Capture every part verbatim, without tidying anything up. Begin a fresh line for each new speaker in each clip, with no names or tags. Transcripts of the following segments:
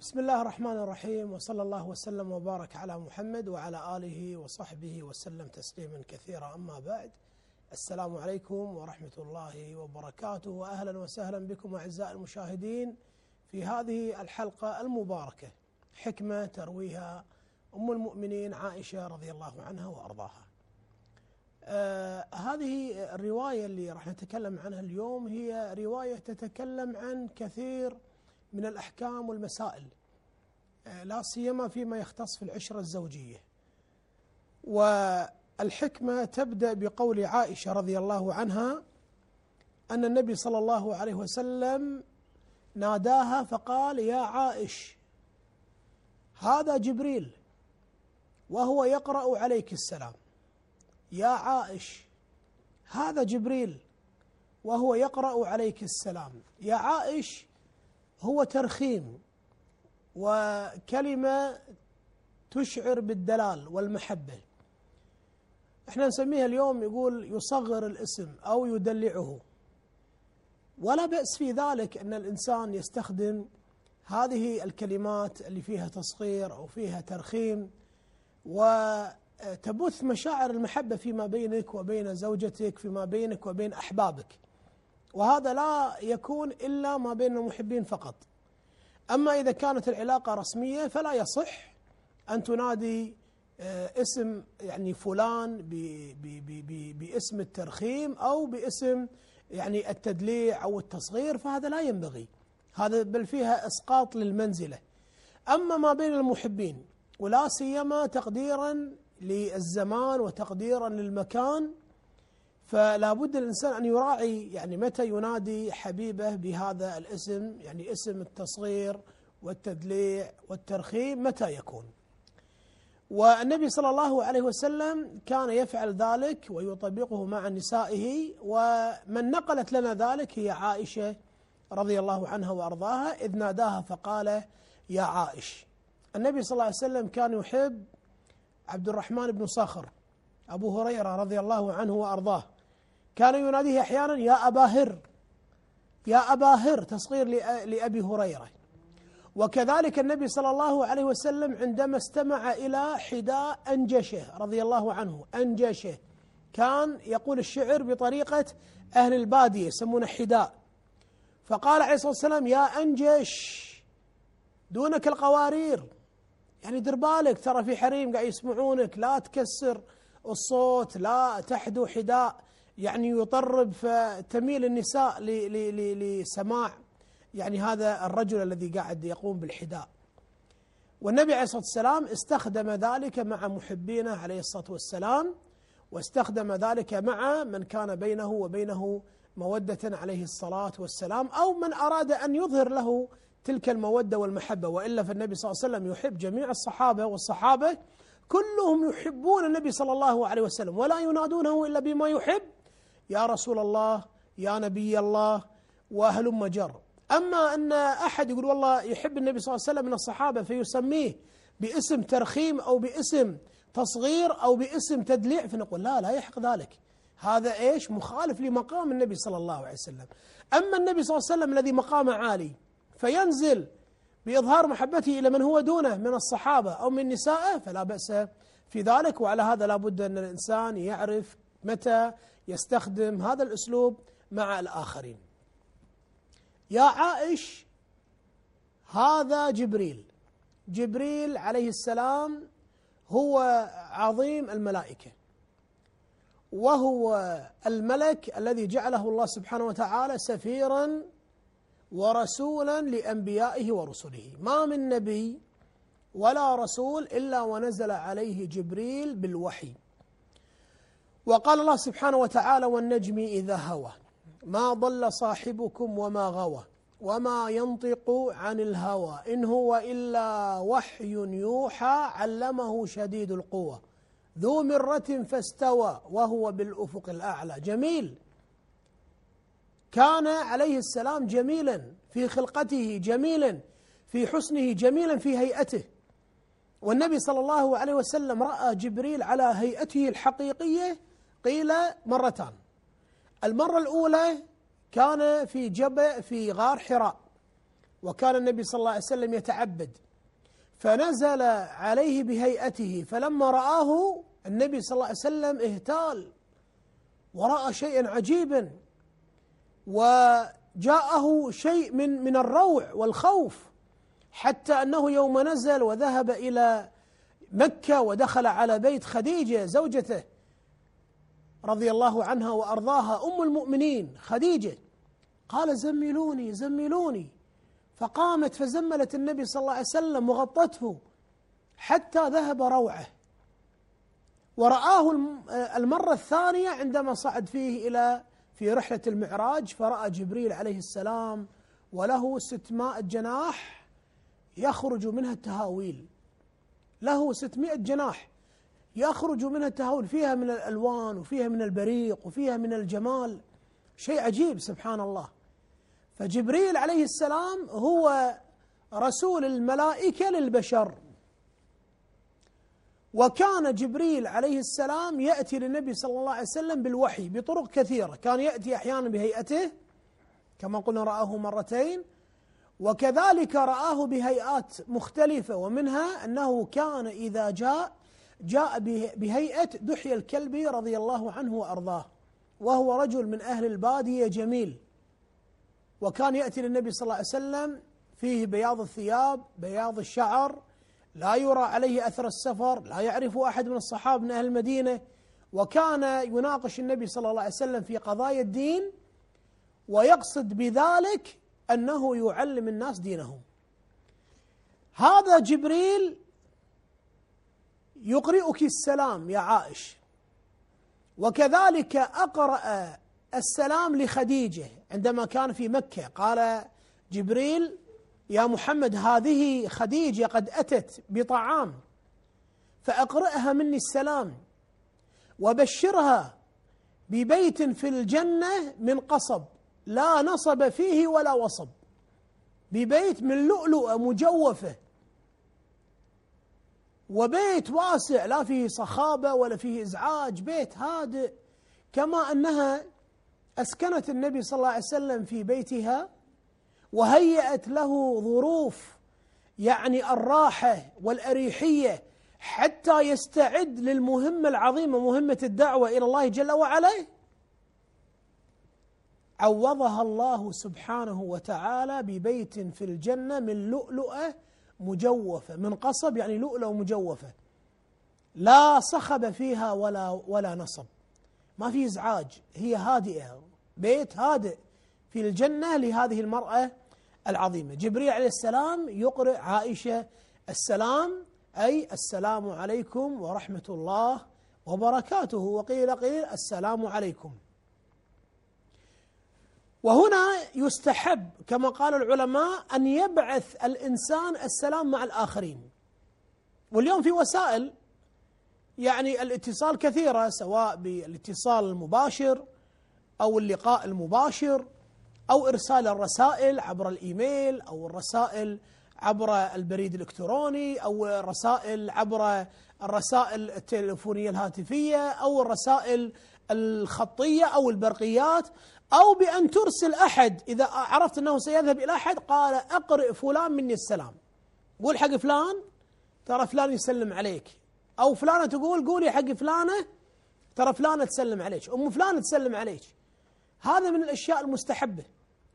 بسم الله الرحمن الرحيم، وصلى الله وسلم وبارك على محمد وعلى آله وصحبه وسلم تسليما كثيرا. أما بعد، السلام عليكم ورحمة الله وبركاته، وأهلا وسهلا بكم أعزائي المشاهدين في هذه الحلقة المباركة، حكمة ترويها أم المؤمنين عائشة رضي الله عنها وأرضاها. آه هذه الرواية اللي راح نتكلم عنها اليوم هي رواية تتكلم عن كثير من الأحكام والمسائل، لا سيما فيما يختص في العشرة الزوجية. والحكمة تبدأ بقول عائشة رضي الله عنها أن النبي صلى الله عليه وسلم ناداها فقال: يا عائش، هذا جبريل وهو يقرأ عليك السلام. يا عائش، هذا جبريل وهو يقرأ عليك السلام. يا عائش هو ترخيم وكلمة تشعر بالدلال والمحبة. احنا نسميها اليوم يقول يصغر الاسم أو يدلعه، ولا بأس في ذلك أن الإنسان يستخدم هذه الكلمات اللي فيها تصغير أو فيها ترخيم وتبث مشاعر المحبة فيما بينك وبين زوجتك، فيما بينك وبين أحبابك، وهذا لا يكون إلا ما بين المحبين فقط. أما إذا كانت العلاقة رسمية فلا يصح أن تنادي اسم يعني فلان باسم الترخيم أو باسم يعني التدليع أو التصغير، فهذا لا ينبغي، هذا بل فيها إسقاط للمنزلة. أما ما بين المحبين، ولا سيما تقديرا للزمان وتقديرا للمكان، فلا بد الإنسان أن يراعي يعني متى ينادي حبيبه بهذا الاسم، يعني اسم التصغير والتدليع والترخيم متى يكون. والنبي صلى الله عليه وسلم كان يفعل ذلك ويطبقه مع نسائه، ومن نقلت لنا ذلك هي عائشة رضي الله عنها وأرضاها، إذ ناداها فقال: يا عائش. النبي صلى الله عليه وسلم كان يحب عبد الرحمن بن صخر أبو هريرة رضي الله عنه وأرضاه، كان يناديه أحيانا: يا أبا هر، يا أبا هر، تصغير لأبي هريرة. وكذلك النبي صلى الله عليه وسلم عندما استمع إلى حداء أنجشة رضي الله عنه، أنجشة كان يقول الشعر بطريقة أهل البادية يسمونه حداء، فقال عليه الصلاة والسلام: يا أنجش، دونك القوارير، يعني دير بالك، ترى في حريم قاعد يسمعونك، لا تكسر الصوت، لا تحدو حداء يعني يطرب فتميل النساء لسماع يعني هذا الرجل الذي قاعد يقوم بالحداء. والنبي عليه الصلاة والسلام استخدم ذلك مع محبينه عليه الصلاة والسلام، واستخدم ذلك مع من كان بينه وبينه مودة عليه الصلاة والسلام، أو من أراد أن يظهر له تلك المودة والمحبة. وإلا فالنبي صلى الله عليه وسلم يحب جميع الصحابة، والصحابة كلهم يحبون النبي صلى الله عليه وسلم ولا ينادونه إلا بما يحب: يا رسول الله، يا نبي الله، وهلم جر. أما أن أحد يقول والله يحب النبي صلى الله عليه وسلم من الصحابة فيسميه باسم ترخيم أو باسم تصغير أو باسم تدليع، فنقول لا لا يحق ذلك، هذا إيش؟ مخالف لمقام النبي صلى الله عليه وسلم. أما النبي صلى الله عليه وسلم الذي مقامه عالي فينزل بإظهار محبته إلى من هو دونه من الصحابة أو من نسائه، فلا بأس في ذلك. وعلى هذا لا بد أن الإنسان يعرف متى يستخدم هذا الأسلوب مع الآخرين. يا عائش، هذا جبريل. جبريل عليه السلام هو عظيم الملائكة، وهو الملك الذي جعله الله سبحانه وتعالى سفيرا ورسولا لأنبيائه ورسله. ما من نبي ولا رسول إلا ونزل عليه جبريل بالوحي. وقال الله سبحانه وتعالى: والنجم إذا هوى ما ضل صاحبكم وما غوى وما ينطق عن الهوى إن هو إلا وحي يوحى علمه شديد القوى ذو مرة فاستوى وهو بالأفق الأعلى. جميل، كان عليه السلام جميلا في خلقته، جميلا في حسنه، جميلا في هيئته. والنبي صلى الله عليه وسلم رأى جبريل على هيئته الحقيقية قيل مرتان. المرة الأولى كان في جبل في غار حراء، وكان النبي صلى الله عليه وسلم يتعبد، فنزل عليه بهيئته، فلما رآه النبي صلى الله عليه وسلم اهتال ورأى شيئا عجيبا، وجاءه شيء من من الروع والخوف، حتى أنه يوم نزل وذهب إلى مكة ودخل على بيت خديجة زوجته رضي الله عنها وأرضاها أم المؤمنين خديجة، قال زملوني زملوني، فقامت فزملت النبي صلى الله عليه وسلم وغطته حتى ذهب روعه. ورآه المرة الثانية عندما صعد فيه إلى في رحلة المعراج، فرأى جبريل عليه السلام وله ستمائة جناح يخرج منها التهاويل، له ستمائة جناح يخرج منها التهاويل، فيها من الألوان وفيها من البريق وفيها من الجمال، شيء عجيب سبحان الله. فجبريل عليه السلام هو رسول الملائكة للبشر، وكان جبريل عليه السلام يأتي للنبي صلى الله عليه وسلم بالوحي بطرق كثيرة، كان يأتي أحيانا بهيئته كما قلنا رآه مرتين، وكذلك رآه بهيئات مختلفة، ومنها أنه كان إذا جاء جاء بهيئة دحية الكلبي رضي الله عنه وأرضاه، وهو رجل من أهل البادية جميل، وكان يأتي للنبي صلى الله عليه وسلم فيه بياض الثياب بياض الشعر، لا يرى عليه أثر السفر، لا يعرف أحد من الصحابة من أهل المدينة، وكان يناقش النبي صلى الله عليه وسلم في قضايا الدين، ويقصد بذلك أنه يعلم الناس دينهم. هذا جبريل يقرئك السلام يا عائش، وكذلك أقرأ السلام لخديجة عندما كان في مكة، قال جبريل يا محمد هذه خديجة قد أتت بطعام فأقرئها مني السلام، وبشرها ببيت في الجنة من قصب لا نصب فيه ولا وصب، ببيت من لؤلؤة مجوفة، وبيت واسع لا فيه صخابة ولا فيه إزعاج، بيت هادئ، كما أنها أسكنت النبي صلى الله عليه وسلم في بيتها وهيأت له ظروف يعني الراحة والأريحية حتى يستعد للمهمة العظيمة مهمة الدعوة إلى الله جل وعلا. عوضها الله سبحانه وتعالى ببيت في الجنة من لؤلؤة مجوفة، من قصب يعني لؤلؤة مجوفة، لا صخب فيها ولا ولا نصب، ما في إزعاج، هي هادئة، بيت هادئ في الجنة لهذه المرأة العظيمة. جبريل عليه السلام يقرئ عائشة السلام، أي السلام عليكم ورحمة الله وبركاته، وقيل قيل السلام عليكم. وهنا يستحب كما قال العلماء أن يبعث الإنسان السلام مع الآخرين، واليوم في وسائل يعني الاتصال كثيرة، سواء بالاتصال المباشر أو اللقاء المباشر أو إرسال الرسائل عبر الإيميل أو الرسائل عبر البريد الإلكتروني أو الرسائل عبر الرسائل التلفونية الهاتفية أو الرسائل الخطية أو البرقيات، أو بأن ترسل أحد إذا عرفت أنه سيذهب إلى أحد قال أقرئ فلان مني السلام، قول حق فلان ترى فلان يسلم عليك، أو فلانة تقول قولي حق فلانة ترى فلانة تسلم عليك، أم فلانة تسلم عليك. هذا من الأشياء المستحبة،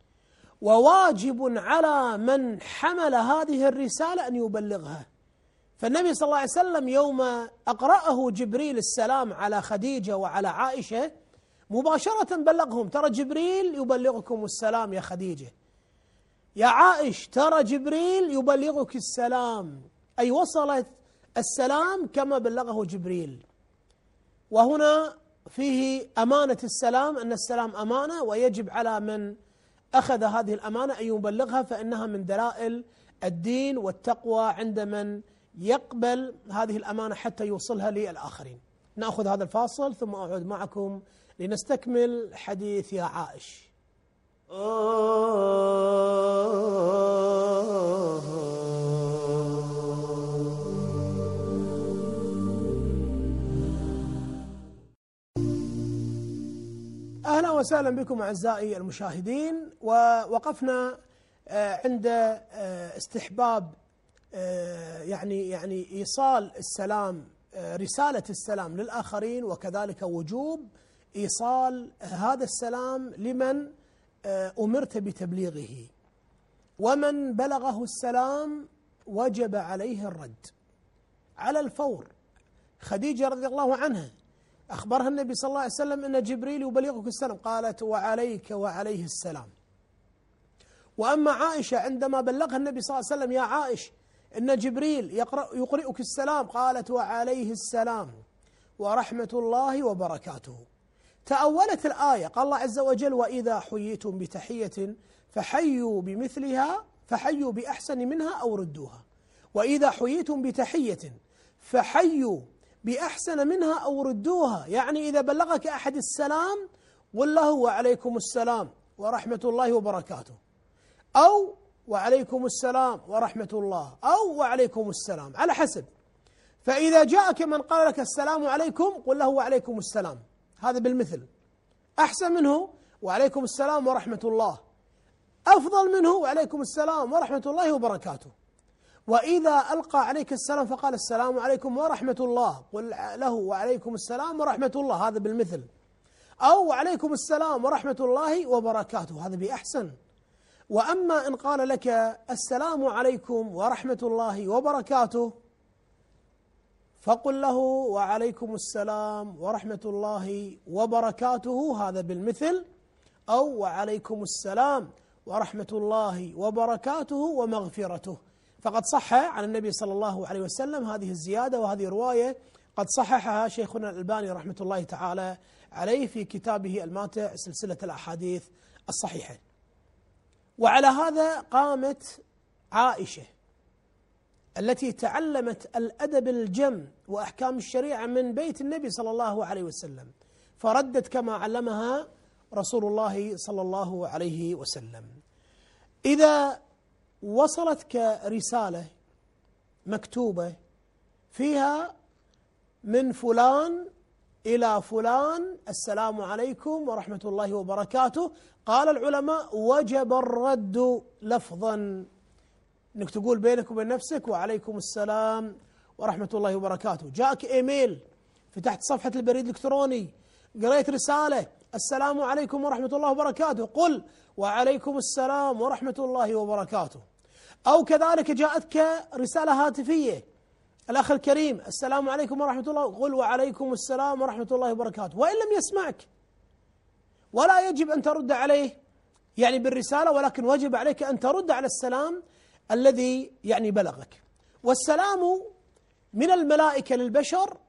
وواجب على من حمل هذه الرسالة أن يبلغها. فالنبي صلى الله عليه وسلم يوم أقرأه جبريل السلام على خديجة وعلى عائشة مباشرة بلغهم، ترى جبريل يبلغكم السلام يا خديجة، يا عائش ترى جبريل يبلغك السلام، أي وصلت السلام كما بلغه جبريل. وهنا فيه أمانة السلام، أن السلام أمانة، ويجب على من أخذ هذه الأمانة أن يبلغها، فإنها من دلائل الدين والتقوى عند من يقبل هذه الأمانة حتى يوصلها للآخرين. نأخذ هذا الفاصل ثم أعود معكم لنستكمل حديث يا عائش. أهلا وسهلا بكم أعزائي المشاهدين، ووقفنا عند استحباب يعني يعني إيصال السلام، رسالة السلام للآخرين، وكذلك وجوب إيصال هذا السلام لمن أمرت بتبليغه، ومن بلغه السلام وجب عليه الرد على الفور. خديجة رضي الله عنها أخبرها النبي صلى الله عليه وسلم أن جبريل يبلغك السلام، قالت وعليك وعليه السلام. وأما عائشة عندما بلغها النبي صلى الله عليه وسلم يا عائش إن جبريل يقرأ يقرئك السلام، قالت وعليه السلام ورحمة الله وبركاته. تأولت الآية، قال الله عز وجل وإذا حييتم بتحية فحيوا بمثلها فحيوا بأحسن منها أو ردوها. وإذا حييتم بتحية فحيوا بأحسن منها أو ردوها، يعني إذا بلغك أحد السلام قل له وعليكم السلام ورحمة الله وبركاته، أو وعليكم السلام ورحمة الله، أو وعليكم السلام، على حسب. فإذا جاءك من قال لك السلام عليكم قل له وعليكم السلام، هذا بالمثل. أحسن منه وعليكم السلام ورحمة الله، أفضل منه وعليكم السلام ورحمة الله وبركاته. وإذا ألقى عليك السلام فقال السلام عليكم ورحمة الله قل له وعليكم السلام ورحمة الله، هذا بالمثل. أو وعليكم السلام ورحمة الله وبركاته، هذا بأحسن. وأما إن قال لك السلام عليكم ورحمة الله وبركاته فقل له وعليكم السلام ورحمة الله وبركاته، هذا بالمثل. أو وعليكم السلام ورحمة الله وبركاته ومغفرته. فقد صح عن النبي صلى الله عليه وسلم هذه الزيادة، وهذه رواية قد صححها شيخنا الألباني رحمة الله تعالى عليه في كتابه الماتع سلسلة الأحاديث الصحيحة. وعلى هذا قامت عائشة التي تعلمت الأدب الجم وأحكام الشريعة من بيت النبي صلى الله عليه وسلم، فردت كما علمها رسول الله صلى الله عليه وسلم. إذا وصلتك رسالة مكتوبة فيها من فلان إلى فلان السلام عليكم ورحمة الله وبركاته، قال العلماء وجب الرد لفظا، انك تقول بينك وبين نفسك وعليكم السلام ورحمة الله وبركاته. جاءك ايميل، فتحت صفحة البريد الإلكتروني، قريت رسالة السلام عليكم ورحمة الله وبركاته، قل وعليكم السلام ورحمة الله وبركاته. أو كذلك جاءتك رسالة هاتفية، الأخ الكريم السلام عليكم ورحمة الله، قل وعليكم السلام ورحمة الله وبركاته، وإن لم يسمعك ولا يجب أن ترد عليه يعني بالرسالة، ولكن وجب عليك أن ترد على السلام الذي يعني بلغك. والسلام من الملائكة للبشر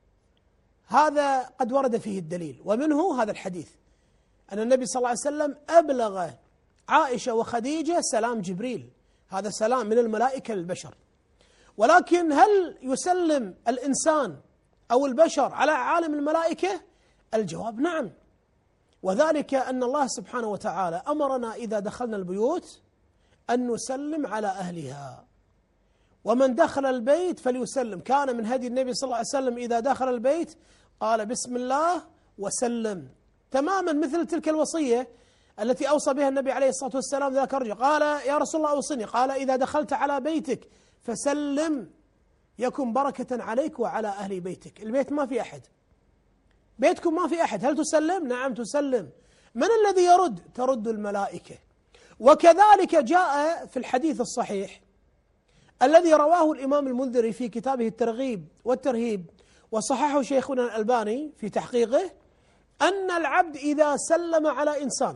هذا قد ورد فيه الدليل، ومنه هذا الحديث أن النبي صلى الله عليه وسلم أبلغ عائشة وخديجة سلام جبريل، هذا سلام من الملائكة للبشر. ولكن هل يسلم الإنسان أو البشر على عالم الملائكة؟ الجواب نعم، وذلك أن الله سبحانه وتعالى أمرنا إذا دخلنا البيوت أن نسلم على أهلها، ومن دخل البيت فليسلم. كان من هدي النبي صلى الله عليه وسلم إذا دخل البيت قال بسم الله وسلم، تماما مثل تلك الوصية التي أوصى بها النبي عليه الصلاة والسلام ذاك الرجل، قال يا رسول الله أوصني، قال إذا دخلت على بيتك فسلم يكن بركة عليك وعلى أهل بيتك. البيت ما في أحد، بيتكم ما في أحد، هل تسلم؟ نعم تسلم. من الذي يرد؟ ترد الملائكة. وكذلك جاء في الحديث الصحيح الذي رواه الإمام المنذري في كتابه الترغيب والترهيب، وصححه شيخنا الألباني في تحقيقه، أن العبد إذا سلم على إنسان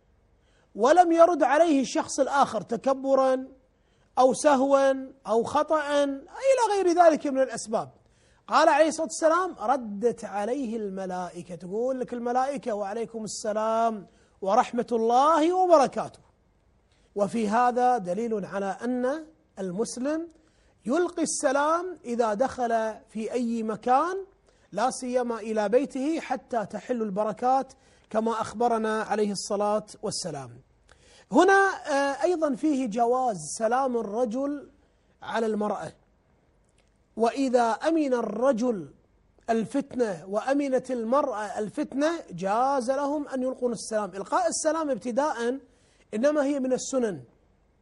ولم يرد عليه الشخص الآخر تكبرا أو سهوا أو خطأ إلى غير ذلك من الأسباب، قال عليه الصلاة والسلام ردت عليه الملائكة، تقول لك الملائكة وعليكم السلام ورحمة الله وبركاته. وفي هذا دليل على أن المسلم يلقي السلام إذا دخل في أي مكان، لا سيما إلى بيته، حتى تحل البركات كما أخبرنا عليه الصلاة والسلام. هنا أيضا فيه جواز سلام الرجل على المرأة، وإذا أمن الرجل الفتنة وأمنت المرأة الفتنة جاز لهم أن يلقون السلام. إلقاء السلام ابتداء إنما هي من السنن،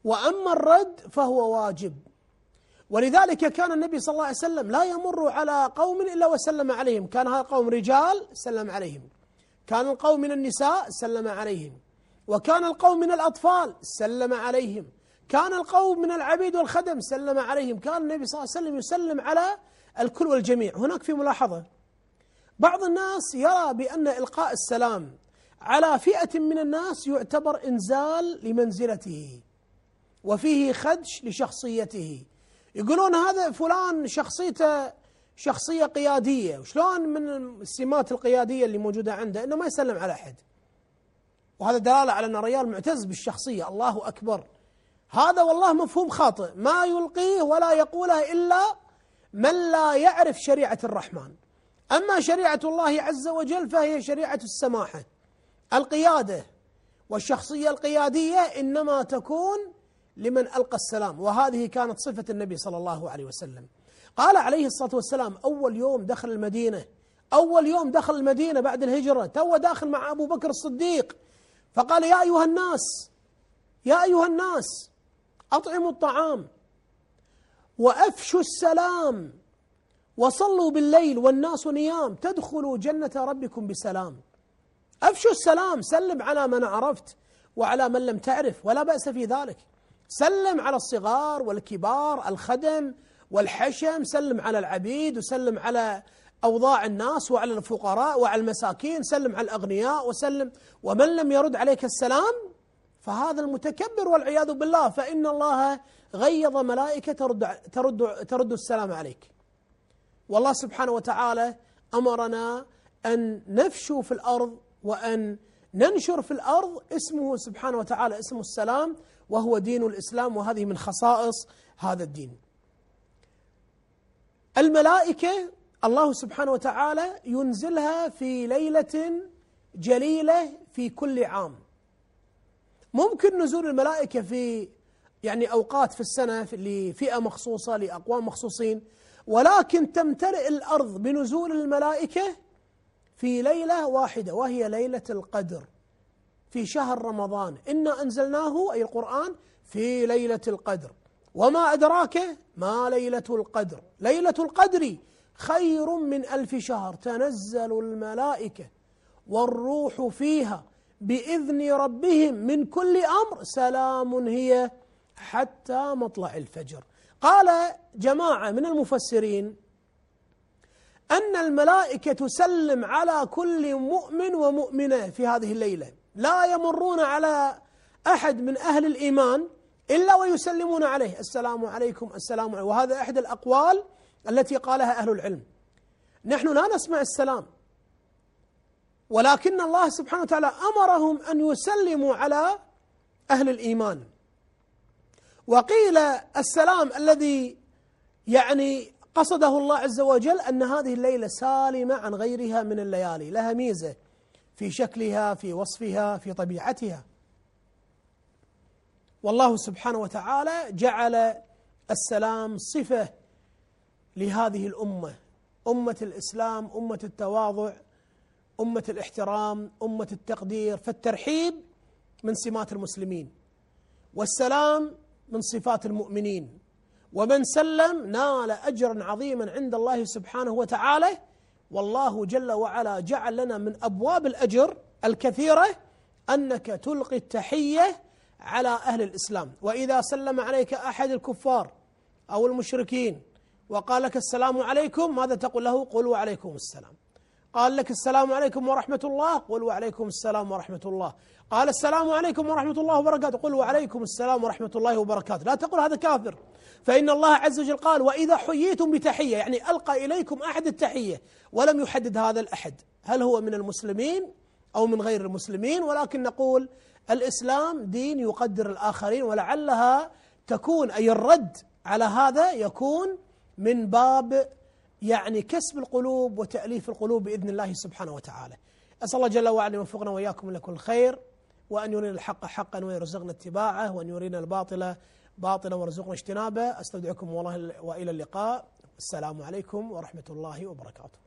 وأما الرد فهو واجب. ولذلك كان النبي صلى الله عليه وسلم لا يمر على قوم إلا وسلم عليهم، كان هذا القوم رجال سلم عليهم، كان القوم من النساء سلم عليهم، وكان القوم من الأطفال سلم عليهم، كان القوم من العبيد والخدم سلم عليهم، كان النبي صلى الله عليه وسلم يسلم على الكل والجميع. هناك في ملاحظة، بعض الناس يرى بأن إلقاء السلام على فئة من الناس يعتبر إنزال لمنزلته وفيه خدش لشخصيته، يقولون هذا فلان شخصيته شخصية قيادية، وشلون من السمات القيادية اللي موجودة عنده إنه ما يسلم على أحد، وهذا دلالة على أن الرجال معتز بالشخصية. الله أكبر، هذا والله مفهوم خاطئ، ما يلقيه ولا يقوله إلا من لا يعرف شريعة الرحمن. أما شريعة الله عز وجل فهي شريعة السماحة. القيادة والشخصية القيادية إنما تكون لمن ألقى السلام، وهذه كانت صفة النبي صلى الله عليه وسلم. قال عليه الصلاة والسلام أول يوم دخل المدينة، أول يوم دخل المدينة بعد الهجرة، تو داخل مع أبو بكر الصديق، فقال يا أيها الناس يا أيها الناس أطعموا الطعام وأفشوا السلام وصلوا بالليل والناس نيام تدخلوا جنة ربكم بسلام. أفشوا السلام، سلم على من عرفت وعلى من لم تعرف، ولا بأس في ذلك. سلم على الصغار والكبار، الخدم والحشم، سلم على العبيد، وسلم على أوضاع الناس وعلى الفقراء وعلى المساكين، سلم على الأغنياء وسلم. ومن لم يرد عليك السلام فهذا المتكبر والعياذ بالله، فإن الله غيظ ملائكة ترد, ترد, ترد السلام عليك. والله سبحانه وتعالى أمرنا أن نفشو في الأرض وأن ننشر في الأرض اسمه سبحانه وتعالى اسمه السلام، وهو دين الإسلام، وهذه من خصائص هذا الدين. الملائكة الله سبحانه وتعالى ينزلها في ليلة جليلة في كل عام. ممكن نزول الملائكة في يعني أوقات في السنة لفئة مخصوصة لأقوام مخصوصين، ولكن تمتلئ الأرض بنزول الملائكة في ليلة واحدة، وهي ليلة القدر في شهر رمضان. إنا أنزلناه أي القرآن في ليلة القدر، وما أدراك ما ليلة القدر، ليلة القدر خير من ألف شهر، تنزل الملائكة والروح فيها بإذن ربهم من كل أمر، سلام هي حتى مطلع الفجر. قال جماعة من المفسرين أن الملائكة تسلم على كل مؤمن ومؤمنة في هذه الليلة، لا يمرون على أحد من أهل الإيمان إلا ويسلمون عليه السلام عليكم السلام عليكم. وهذا أحد الأقوال التي قالها أهل العلم. نحن لا نسمع السلام، ولكن الله سبحانه وتعالى أمرهم أن يسلموا على أهل الإيمان. وقيل السلام الذي يعني قصده الله عز وجل أن هذه الليلة سالمة عن غيرها من الليالي، لها ميزة في شكلها، في وصفها، في طبيعتها. والله سبحانه وتعالى جعل السلام صفة لهذه الأمة، أمة الإسلام، أمة التواضع، أمة الاحترام، أمة التقدير. فالترحيب من سمات المسلمين، والسلام من صفات المؤمنين، ومن سلم نال أجرا عظيما عند الله سبحانه وتعالى. والله جل وعلا جعل لنا من أبواب الأجر الكثيرة أنك تلقي التحية على أهل الإسلام. وإذا سلم عليك أحد الكفار أو المشركين وقال لك السلام عليكم، ماذا تقول له؟ قل وعليكم السلام. قال لك السلام عليكم ورحمة الله، قل وعليكم السلام ورحمة الله. قال السلام عليكم ورحمة الله وبركاته، قل وعليكم السلام ورحمة الله وبركاته. لا تقول هذا كافر، فإن الله عز وجل قال وإذا حييتم بتحية، يعني ألقى إليكم أحد التحية، ولم يحدد هذا الأحد هل هو من المسلمين أو من غير المسلمين، ولكن نقول الإسلام دين يقدر الآخرين، ولعلها تكون أي الرد على هذا يكون من باب يعني كسب القلوب وتأليف القلوب بإذن الله سبحانه وتعالى. أسأل الله جل وعلا يوفقنا وإياكم لكل خير، وأن يرينا الحق حقا ويرزقنا اتباعه، وأن يرينا الباطل باطلا ويرزقنا اجتنابه. أستودعكم والله وإلى اللقاء. السلام عليكم ورحمة الله وبركاته.